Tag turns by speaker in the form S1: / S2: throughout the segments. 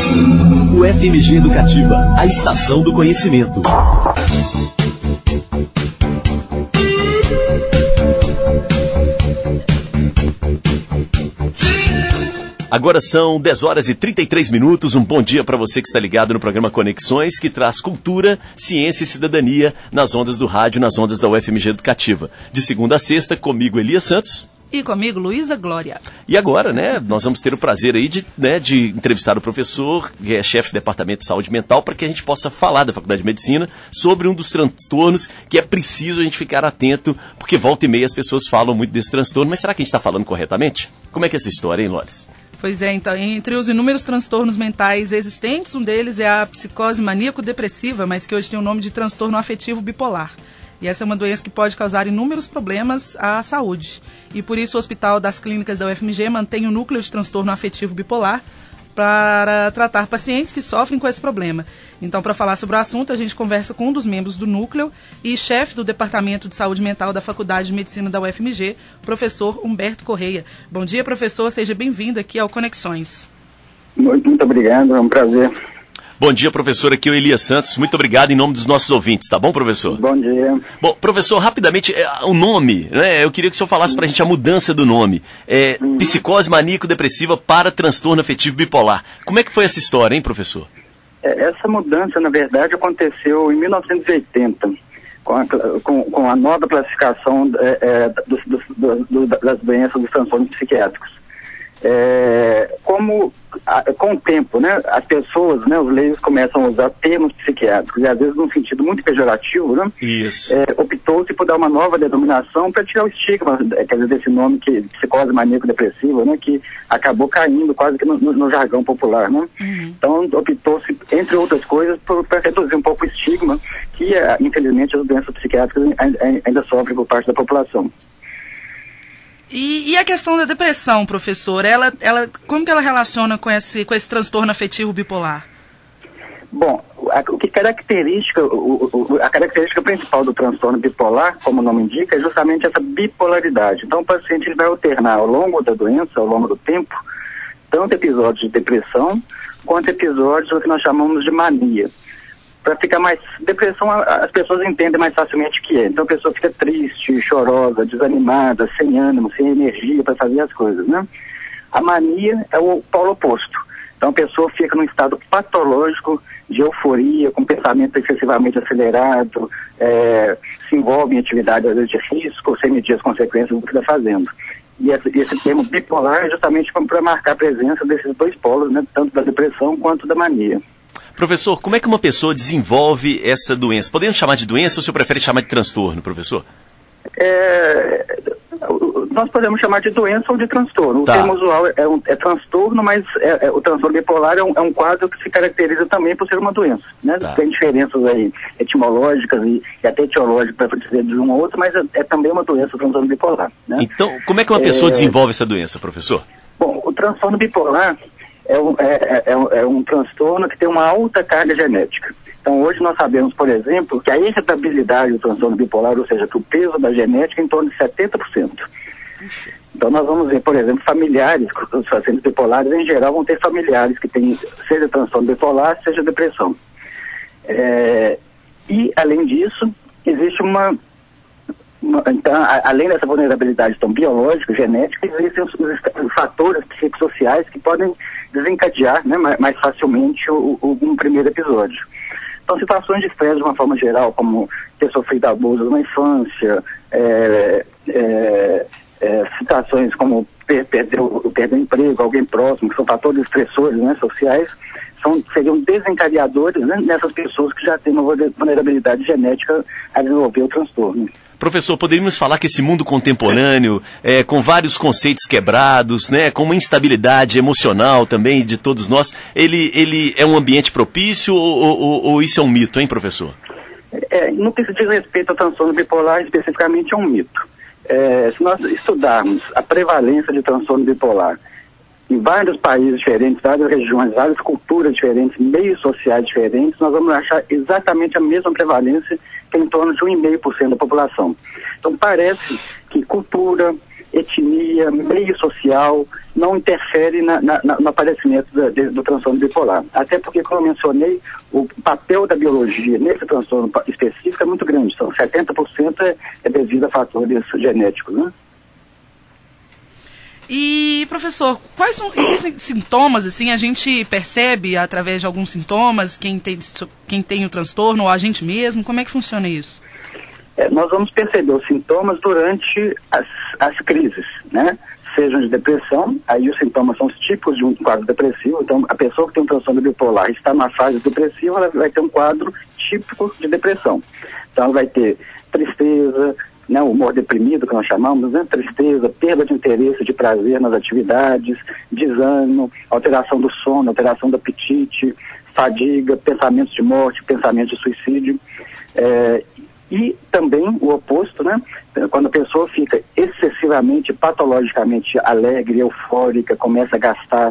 S1: UFMG Educativa, a estação do conhecimento. Agora são 10 horas e 33 minutos. Um bom dia para você que está ligado no programa Conexões, que traz cultura, ciência e cidadania nas ondas do rádio, nas ondas da UFMG Educativa. De segunda a sexta, comigo, Elias Santos.
S2: E comigo, Luísa Glória.
S1: E agora, nós vamos ter o prazer aí de entrevistar o professor, que é chefe do Departamento de Saúde Mental, para que a gente possa falar da Faculdade de Medicina sobre um dos transtornos que é preciso a gente ficar atento, porque volta e meia as pessoas falam muito desse transtorno, mas será que a gente está falando corretamente? Como é que é essa história, hein, Lores?
S2: Pois é, então, entre os inúmeros transtornos mentais existentes, um deles é a psicose maníaco-depressiva, mas que hoje tem o nome de transtorno afetivo bipolar. E essa é uma doença que pode causar inúmeros problemas à saúde. E por isso o Hospital das Clínicas da UFMG mantém o núcleo de transtorno afetivo bipolar para tratar pacientes que sofrem com esse problema. Então, para falar sobre o assunto, a gente conversa com um dos membros do núcleo e chefe do Departamento de Saúde Mental da Faculdade de Medicina da UFMG, professor Humberto Correia. Bom dia, professor. Seja bem-vindo aqui ao Conexões.
S3: Muito obrigado. É um prazer.
S1: Bom dia, professor. Aqui é o Elias Santos. Muito obrigado em nome dos nossos ouvintes, tá bom, professor?
S3: Bom dia.
S1: Bom, professor, rapidamente, o nome, Eu queria que o senhor falasse pra gente a mudança do nome. Psicose maníaco-depressiva para transtorno afetivo bipolar. Como é que foi essa história, hein, professor?
S3: Essa mudança, na verdade, aconteceu em 1980, com a nova classificação das doenças dos transtornos psiquiátricos. Com o tempo, as pessoas, os leigos começam a usar termos psiquiátricos, e às vezes num sentido muito pejorativo,
S1: Isso.
S3: Optou-se por dar uma nova denominação para tirar o estigma, quer dizer, desse nome, que psicose maníaco-depressiva, que acabou caindo quase que no jargão popular, Então, optou-se, entre outras coisas, para reduzir um pouco o estigma que, infelizmente, as doenças psiquiátricas ainda sofrem por parte da população.
S2: E a questão da depressão, professor, como que ela relaciona com esse transtorno afetivo bipolar?
S3: Bom, a característica principal do transtorno bipolar, como o nome indica, é justamente essa bipolaridade. Então o paciente ele vai alternar ao longo da doença, ao longo do tempo, tanto episódios de depressão, quanto episódios que nós chamamos de mania. Para ficar mais... Depressão, as pessoas entendem mais facilmente o que é. Então a pessoa fica triste, chorosa, desanimada, sem ânimo, sem energia para fazer as coisas, A mania é o polo oposto. Então a pessoa fica num estado patológico de euforia, com pensamento excessivamente acelerado, se envolve em atividade, às vezes, de risco, sem medir as consequências do que está fazendo. E esse termo bipolar é justamente para marcar a presença desses dois polos, tanto da depressão quanto da mania.
S1: Professor, como é que uma pessoa desenvolve essa doença? Podemos chamar de doença ou o senhor prefere chamar de transtorno, professor?
S3: Nós podemos chamar de doença ou de transtorno. O termo usual é transtorno, mas o transtorno bipolar é um quadro que se caracteriza também por ser uma doença. Tem diferenças aí etimológicas e até etiológicas para dizer de um ou outro, mas é também uma doença, o transtorno bipolar.
S1: Então, como é que uma pessoa desenvolve essa doença, professor?
S3: Bom, o transtorno bipolar é um transtorno que tem uma alta carga genética. Então, hoje nós sabemos, por exemplo, que a hereditabilidade do transtorno bipolar, ou seja, que o peso da genética é em torno de 70%. Então, nós vamos ver, por exemplo, familiares, os pacientes bipolares, em geral, vão ter familiares que têm, seja transtorno bipolar, seja depressão. E, além disso, existe então, além dessa vulnerabilidade tão biológica, genética, existem os fatores psicossociais que podem desencadear mais facilmente um primeiro episódio. Então, situações de estresse de uma forma geral, como ter sofrido abusos na infância, situações como perder o emprego, alguém próximo, que são fatores estressores sociais, seriam desencadeadores nessas pessoas que já têm uma vulnerabilidade genética a desenvolver o transtorno.
S1: Professor, poderíamos falar que esse mundo contemporâneo, com vários conceitos quebrados, com uma instabilidade emocional também de todos nós, ele é um ambiente propício ou isso é um mito, hein, professor?
S3: No que se diz respeito ao transtorno bipolar, especificamente é um mito. Se nós estudarmos a prevalência de transtorno bipolar em vários países diferentes, várias regiões, várias culturas diferentes, meios sociais diferentes, nós vamos achar exatamente a mesma prevalência, que é em torno de 1,5% da população. Então parece que cultura, etnia, meio social, não interfere no aparecimento do transtorno bipolar. Até porque, como eu mencionei, o papel da biologia nesse transtorno específico é muito grande. São 70% é devido a fatores genéticos, né?
S2: E, professor, existem sintomas, assim, a gente percebe através de alguns sintomas quem tem o transtorno ou a gente mesmo? Como é que funciona isso?
S3: Nós vamos perceber os sintomas durante as crises, né? Sejam de depressão, aí os sintomas são os tipos de um quadro depressivo. Então, a pessoa que tem um transtorno bipolar está numa fase depressiva, ela vai ter um quadro típico de depressão. Então, ela vai ter tristeza, né, humor deprimido, que nós chamamos, né, tristeza, perda de interesse, de prazer nas atividades, desânimo, alteração do sono, alteração do apetite, fadiga, pensamentos de morte, pensamentos de suicídio. E também o oposto, né? Quando a pessoa fica excessivamente, patologicamente alegre, eufórica, começa a gastar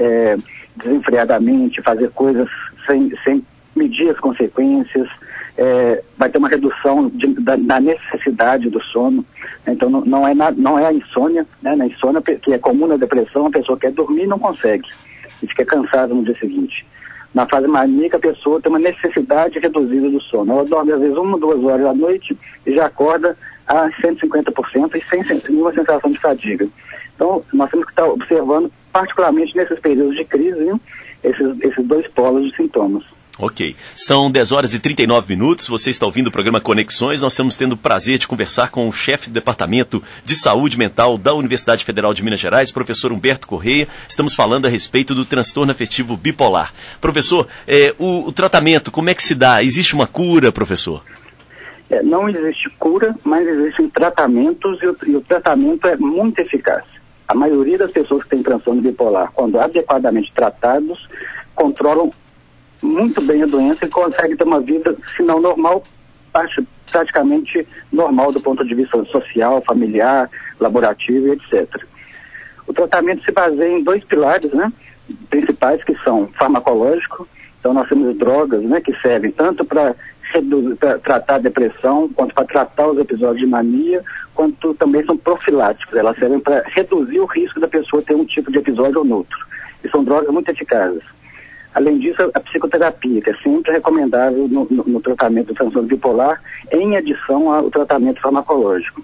S3: desenfreadamente, fazer coisas sem medir as consequências, vai ter uma redução da necessidade do sono. Então não é a insônia, né? Na insônia, que é comum na depressão, a pessoa quer dormir e não consegue, e fica cansada no dia seguinte. Na fase maníaca, a pessoa tem uma necessidade reduzida do sono. Ela dorme, às vezes, 1 ou 2 horas à noite e já acorda a 150% e sem nenhuma sensação de fadiga. Então, nós temos que estar observando, particularmente nesses períodos de crise, hein, esses dois polos de sintomas.
S1: Ok. São 10h39. Você está ouvindo o programa Conexões. Nós estamos tendo o prazer de conversar com o chefe do Departamento de Saúde Mental da Universidade Federal de Minas Gerais, professor Humberto Correia. Estamos falando a respeito do transtorno afetivo bipolar. Professor, o tratamento, como é que se dá? Existe uma cura, professor?
S3: Não existe cura, mas existem tratamentos e o tratamento é muito eficaz. A maioria das pessoas que têm transtorno bipolar, quando adequadamente tratados, controlam muito bem a doença e consegue ter uma vida, se não normal, praticamente normal do ponto de vista social, familiar, laborativo, etc. O tratamento se baseia em 2 pilares, né, principais, que são farmacológico. Então nós temos drogas, né, que servem tanto para tratar a depressão, quanto para tratar os episódios de mania, quanto também são profiláticos. Elas servem para reduzir o risco da pessoa ter um tipo de episódio ou outro. E são drogas muito eficazes. Além disso, a psicoterapia, que é sempre recomendável no tratamento do transtorno bipolar, em adição ao tratamento farmacológico.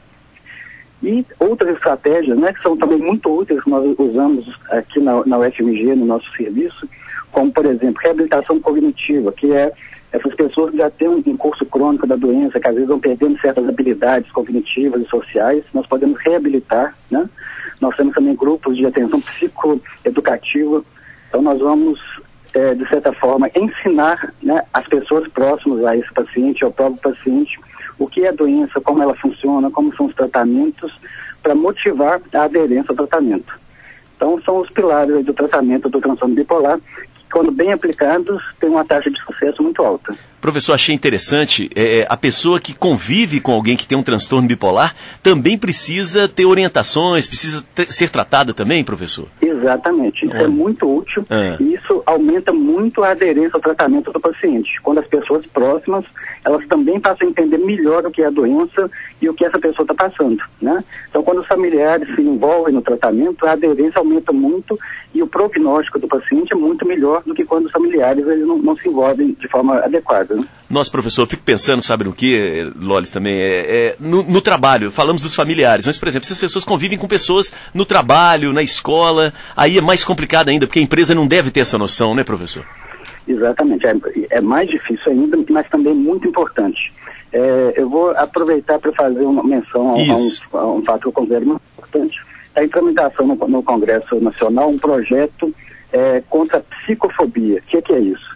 S3: E outras estratégias, né, que são também muito úteis, que nós usamos aqui na UFMG, no nosso serviço, como, por exemplo, reabilitação cognitiva, que é essas pessoas que já têm um curso crônico da doença, que às vezes vão perdendo certas habilidades cognitivas e sociais, nós podemos reabilitar, né? Nós temos também grupos de atenção psicoeducativa, então nós vamos, de certa forma, ensinar, né, as pessoas próximas a esse paciente, ao próprio paciente, o que é a doença, como ela funciona, como são os tratamentos, para motivar a aderência ao tratamento. Então, são os pilares do tratamento do transtorno bipolar, que, quando bem aplicados, tem uma taxa de sucesso muito alta.
S1: Professor, achei interessante, a pessoa que convive com alguém que tem um transtorno bipolar também precisa ter orientações, precisa ser tratada também, professor?
S3: Exatamente, isso é muito útil e isso aumenta muito a aderência ao tratamento do paciente. Quando as pessoas próximas, elas também passam a entender melhor o que é a doença e o que essa pessoa está passando, né? Então, quando os familiares se envolvem no tratamento, a aderência aumenta muito e o prognóstico do paciente é muito melhor do que quando os familiares eles não se envolvem de forma adequada.
S1: Nossa, professor, eu fico pensando, sabe no que, Lolis, também, no trabalho, falamos dos familiares, mas, por exemplo, se as pessoas convivem com pessoas no trabalho, na escola, aí é mais complicado ainda, porque a empresa não deve ter essa noção, né, professor?
S3: Exatamente, é mais difícil ainda, mas também muito importante. Eu vou aproveitar para fazer uma menção a um fato que eu considero muito importante. A implementação no Congresso Nacional, um projeto contra a psicofobia. O que é isso?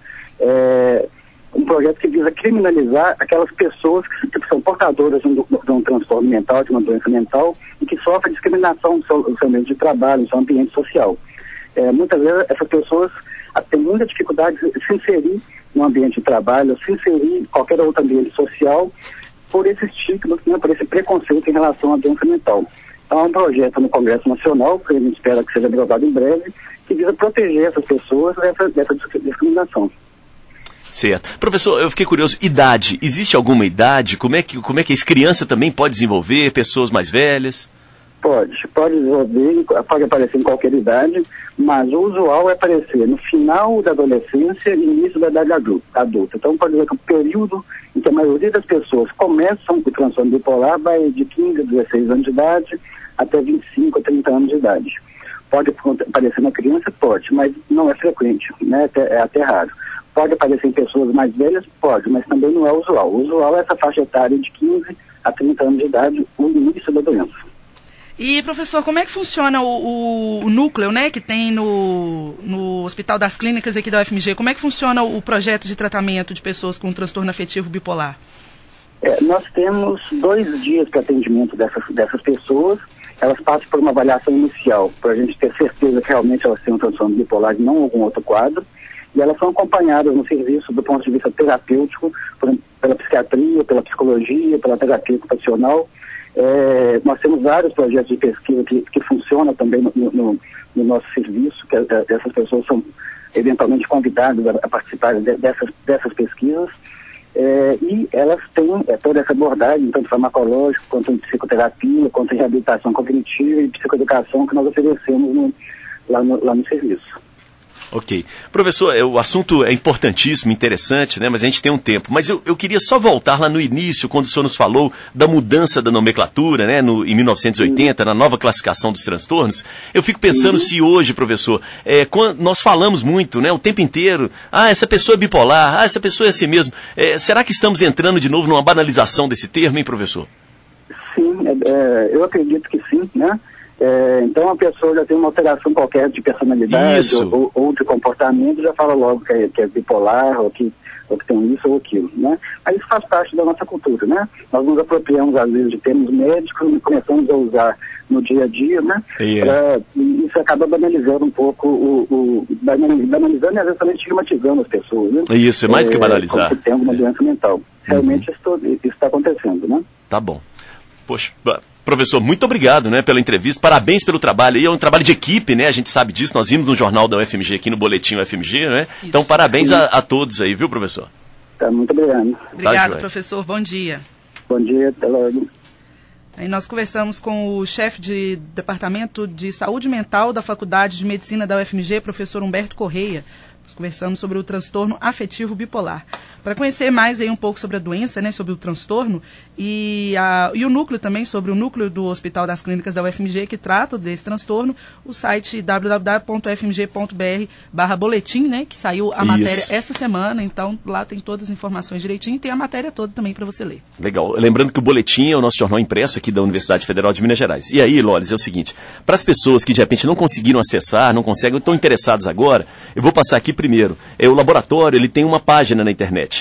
S3: Um projeto que visa criminalizar aquelas pessoas que são portadoras de um transtorno mental, de uma doença mental, e que sofrem discriminação no seu ambiente de trabalho, no seu ambiente social. Muitas vezes essas pessoas têm muita dificuldade de se inserir no ambiente de trabalho, se inserir em qualquer outro ambiente social, por esse estigma, né, por esse preconceito em relação à doença mental. Então, há um projeto no Congresso Nacional, que a gente espera que seja aprovado em breve, que visa proteger essas pessoas dessa discriminação.
S1: Certo. Professor, eu fiquei curioso, idade, existe alguma idade? Como é que criança também pode desenvolver, pessoas mais velhas?
S3: Pode desenvolver, pode aparecer em qualquer idade, mas o usual é aparecer no final da adolescência e início da idade adulta. Então, pode dizer que o período em que a maioria das pessoas começam o transtorno bipolar vai de 15 a 16 anos de idade até 25 a 30 anos de idade. Pode aparecer na criança? Pode, mas não é frequente, né? É até raro. Pode aparecer em pessoas mais velhas? Pode, mas também não é usual. O usual é essa faixa etária de 15 a 30 anos de idade, o início da doença.
S2: E, professor, como é que funciona o núcleo, né, que tem no Hospital das Clínicas aqui da UFMG? Como é que funciona o projeto de tratamento de pessoas com transtorno afetivo bipolar?
S3: Nós temos 2 dias para atendimento dessas pessoas. Elas passam por uma avaliação inicial, para a gente ter certeza que realmente elas têm um transtorno bipolar e não algum outro quadro. E elas são acompanhadas no serviço do ponto de vista terapêutico, pela psiquiatria, pela psicologia, pela terapia ocupacional. Nós temos vários projetos de pesquisa que funcionam também no nosso serviço, que essas pessoas são eventualmente convidadas a participar dessas pesquisas, e elas têm toda essa abordagem, tanto farmacológica, quanto em psicoterapia, quanto em reabilitação cognitiva e psicoeducação que nós oferecemos lá no serviço.
S1: Ok. Professor, o assunto é importantíssimo, interessante, né? Mas a gente tem um tempo. Mas eu queria só voltar lá no início, quando o senhor nos falou da mudança da nomenclatura, né? Em 1980, na nova classificação dos transtornos. Eu fico pensando se hoje, professor, quando nós falamos muito, né? O tempo inteiro, essa pessoa é bipolar, essa pessoa é assim mesmo. Será que estamos entrando de novo numa banalização desse termo, hein, professor?
S3: Sim, eu acredito que sim, né? Então a pessoa já tem uma alteração qualquer de personalidade ou de comportamento, já fala logo que é bipolar, ou que tem isso ou aquilo, né? Mas isso faz parte da nossa cultura, né? Nós nos apropriamos às vezes de termos médicos e começamos a usar no dia a dia, né? Isso acaba banalizando um pouco, banalizando e às vezes também estigmatizando as pessoas, né?
S1: Isso, é mais do que banalizar.
S3: Como se tem alguma doença mental. Realmente isso está acontecendo, né?
S1: Tá bom. Poxa, professor, muito obrigado, né, pela entrevista, parabéns pelo trabalho, é um trabalho de equipe, né, a gente sabe disso, nós vimos no jornal da UFMG, aqui no Boletim UFMG, né, então parabéns a todos aí, viu, professor?
S3: Tá, muito obrigado.
S2: Obrigado, professor, bom dia.
S3: Bom dia, até logo.
S2: Aí nós conversamos com o chefe de Departamento de Saúde Mental da Faculdade de Medicina da UFMG, professor Humberto Correia. Nós conversamos sobre o transtorno afetivo bipolar. Para conhecer mais aí um pouco sobre a doença, né, sobre o transtorno, e o núcleo também, sobre o núcleo do Hospital das Clínicas da UFMG, que trata desse transtorno, o site www.ufmg.br/boletim, né, que saiu a matéria essa semana, então lá tem todas as informações direitinho, e tem a matéria toda também para você ler.
S1: Legal. Lembrando que o Boletim é o nosso jornal impresso aqui da Universidade Federal de Minas Gerais. E aí, Lolis, é o seguinte, para as pessoas que de repente não conseguiram acessar, não conseguem, estão interessadas agora, eu vou passar aqui primeiro. O laboratório, ele tem uma página na internet,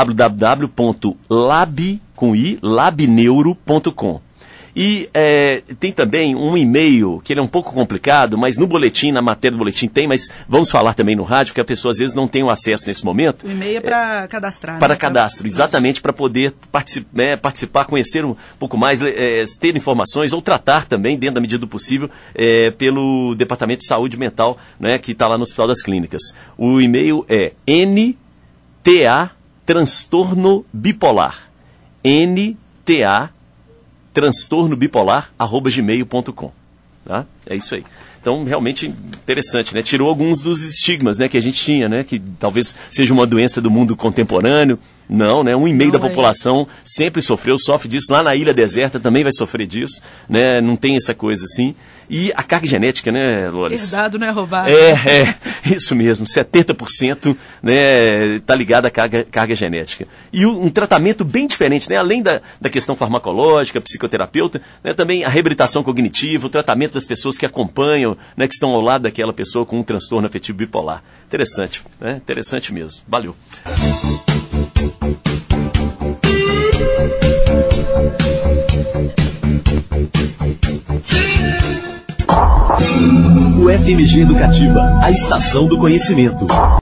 S1: www.labneuro.com. E tem também um e-mail, que ele é um pouco complicado, mas no boletim, na matéria do boletim tem, mas vamos falar também no rádio, porque a pessoa às vezes não tem o acesso nesse momento.
S2: O e-mail é para cadastrar.
S1: Para cadastro, exatamente, para poder participar, conhecer um pouco mais, ter informações ou tratar também, dentro da medida do possível, pelo Departamento de Saúde Mental, né, que está lá no Hospital das Clínicas. O e-mail é NTA transtorno bipolar. NTA transtorno bipolar@gmail.com, tá? É isso aí. Então, realmente interessante, né? Tirou alguns dos estigmas, né, que a gente tinha, né? Que talvez seja uma doença do mundo contemporâneo. Não, né? 1,5% da população sempre sofre disso. Lá na Ilha Deserta também vai sofrer disso, né? Não tem essa coisa assim. E a carga genética, né, Lolis?
S2: Herdado, não é roubado.
S1: Isso mesmo. 70%, né, tá ligado à carga genética. E um tratamento bem diferente, né? Além da questão farmacológica, psicoterapeuta, né, também a reabilitação cognitiva, o tratamento das pessoas que acompanham, né, que estão ao lado daquela pessoa com um transtorno afetivo bipolar. Interessante, né? Interessante mesmo. Valeu.
S4: UFMG Educativa, a estação do conhecimento.